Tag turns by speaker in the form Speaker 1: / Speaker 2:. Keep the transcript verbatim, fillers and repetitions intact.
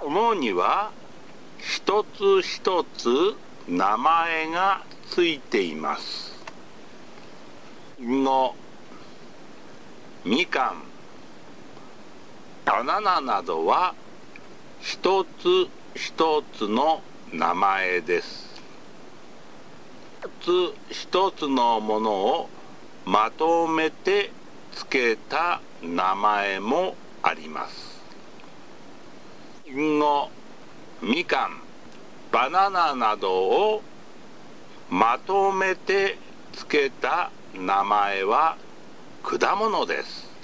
Speaker 1: もには一つ一つ名前がついています。りんご、みかん、バナナなどは一つ一つの名前です。一つ一つのものをまとめてつけた名前もあります。りんご、みかん、バナナなどをまとめてつけた名前は果物です。